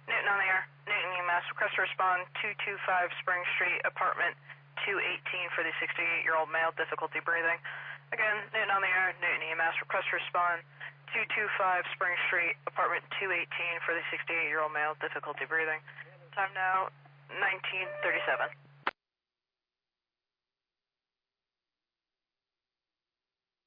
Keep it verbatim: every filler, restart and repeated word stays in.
Newton on the air. Newton E M S, request to respond two two five Spring Street, apartment two eighteen for the sixty-eight-year-old male, difficulty breathing. Again, Newton on the air. Newton E M S, request to respond two two five Spring Street, apartment two eighteen for the sixty-eight-year-old male, difficulty breathing. Time now, nineteen thirty-seven.